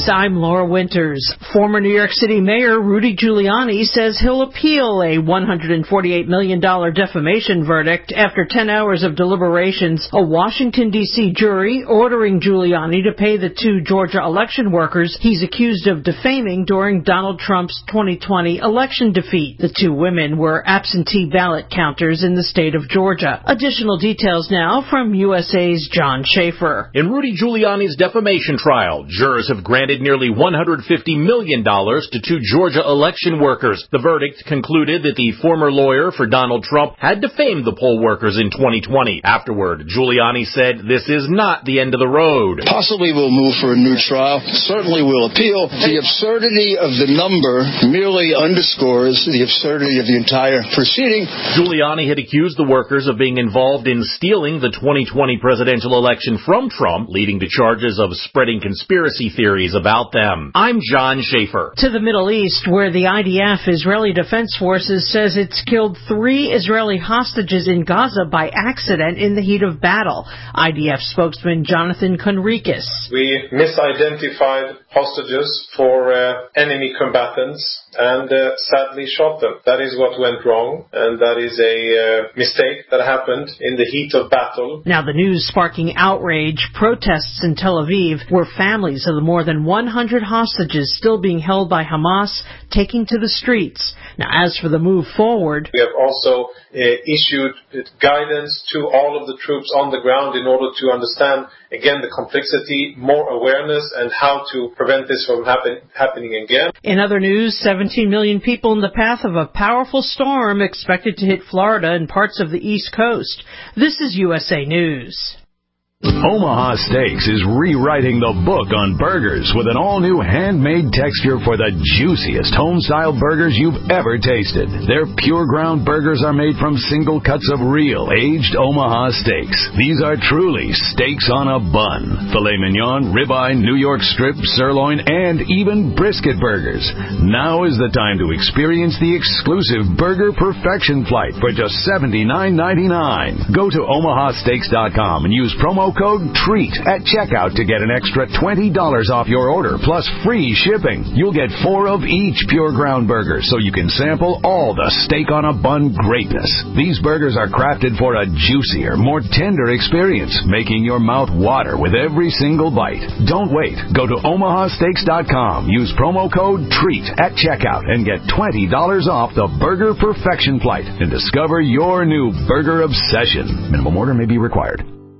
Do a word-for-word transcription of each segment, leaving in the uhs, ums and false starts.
News, I'm Laura Winters. Former New York City Mayor Rudy Giuliani says he'll appeal a one hundred forty-eight million dollars defamation verdict after ten hours of deliberations. A Washington, D C jury ordering Giuliani to pay the two Georgia election workers he's accused of defaming during Donald Trump's twenty twenty election defeat. The two women were absentee ballot counters in the state of Georgia. Additional details now from U S A's John Schaefer. In Rudy Giuliani's defamation trial, jurors have granted nearly one hundred fifty million dollars to two Georgia election workers. The verdict concluded that the former lawyer for Donald Trump had defamed the poll workers in twenty twenty. Afterward, Giuliani said this is not the end of the road. Possibly we'll move for a new trial. Certainly we'll appeal. The absurdity of the number merely underscores the absurdity of the entire proceeding. Giuliani had accused the workers of being involved in stealing the twenty twenty presidential election from Trump, leading to charges of spreading conspiracy theories about them. I'm John Schaefer. To the Middle East, where the I D F, Israeli Defense Forces, says it's killed three Israeli hostages in Gaza by accident in the heat of battle. I D F spokesman Jonathan Conricus. We misidentified hostages for uh, enemy combatants and uh, sadly shot them. That is what went wrong, and that is a uh, mistake that happened in the heat of battle. Now the news sparking outrage, protests in Tel Aviv, where families of the more than one hundred hostages still being held by Hamas taking to the streets. Now as for the move forward, we have also uh, issued guidance to all of the troops on the ground in order to understand, again, the complexity, more awareness, and how to prevent this from happen, happening again. In other news, seventeen million people in the path of a powerful storm expected to hit Florida and parts of the East Coast. This is U S A News. Omaha Steaks is rewriting the book on burgers with an all-new handmade texture for the juiciest home-style burgers you've ever tasted. Their pure ground burgers are made from single cuts of real, aged Omaha steaks. These are truly steaks on a bun. Filet mignon, ribeye, New York strip, sirloin, and even brisket burgers. Now is the time to experience the exclusive Burger Perfection Flight for just seventy-nine ninety-nine. Go to omaha steaks dot com and use promo code TREAT at checkout to get an extra twenty dollars off your order, plus free shipping. You'll get four of each pure ground burger, so you can sample all the steak-on-a-bun greatness. These burgers are crafted for a juicier, more tender experience, making your mouth water with every single bite. Don't wait. Go to omaha steaks dot com, use promo code TREAT at checkout, and get twenty dollars off the Burger Perfection Flight and discover your new burger obsession. Minimum order may be required.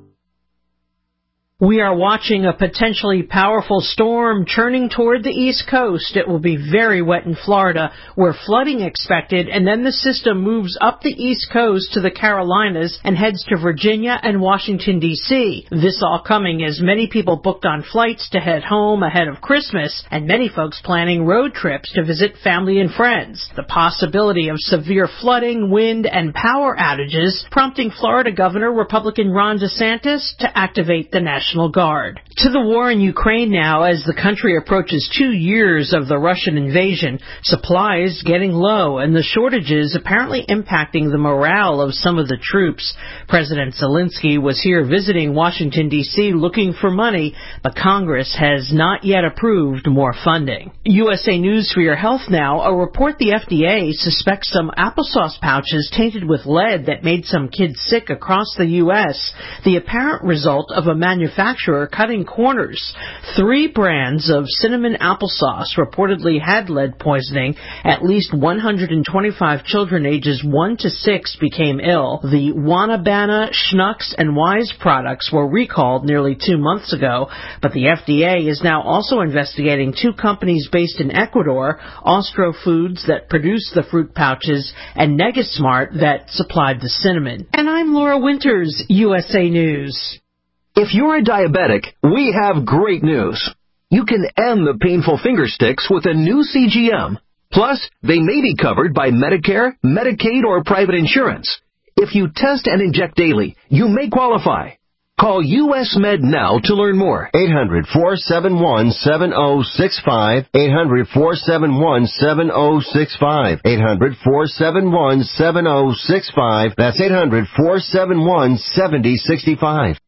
We are watching a potentially powerful storm churning toward the East Coast. It will be very wet in Florida, where flooding expected, and then the system moves up the East Coast to the Carolinas and heads to Virginia and Washington, D C This all coming as many people booked on flights to head home ahead of Christmas, and many folks planning road trips to visit family and friends. The possibility of severe flooding, wind, and power outages prompting Florida Governor Republican Ron DeSantis to activate the National National Guard. To the war in Ukraine now, as the country approaches two years of the Russian invasion, supplies getting low and the shortages apparently impacting the morale of some of the troops. President Zelensky was here visiting Washington, D C looking for money, but Congress has not yet approved more funding. U S A News for Your Health now, a report the F D A suspects some applesauce pouches tainted with lead that made some kids sick across the U S The apparent result of a manufacturer cutting corners. Three brands of cinnamon applesauce reportedly had lead poisoning. At least one hundred twenty-five children ages one to six became ill. The Wanabana, Schnucks, and Wise products were recalled nearly two months ago, but the F D A is now also investigating two companies based in Ecuador, Austro Foods that produced the fruit pouches, and Negasmart that supplied the cinnamon. And I'm Laura Winters, U S A News. If you're a diabetic, we have great news. You can end the painful finger sticks with a new C G M. Plus, they may be covered by Medicare, Medicaid, or private insurance. If you test and inject daily, you may qualify. Call U S Med now to learn more. eight hundred, four seven one, seven oh six five. eight hundred, four seven one, seven oh six five. eight hundred, four seven one, seven oh six five. That's eight hundred, four seven one, seven oh six five.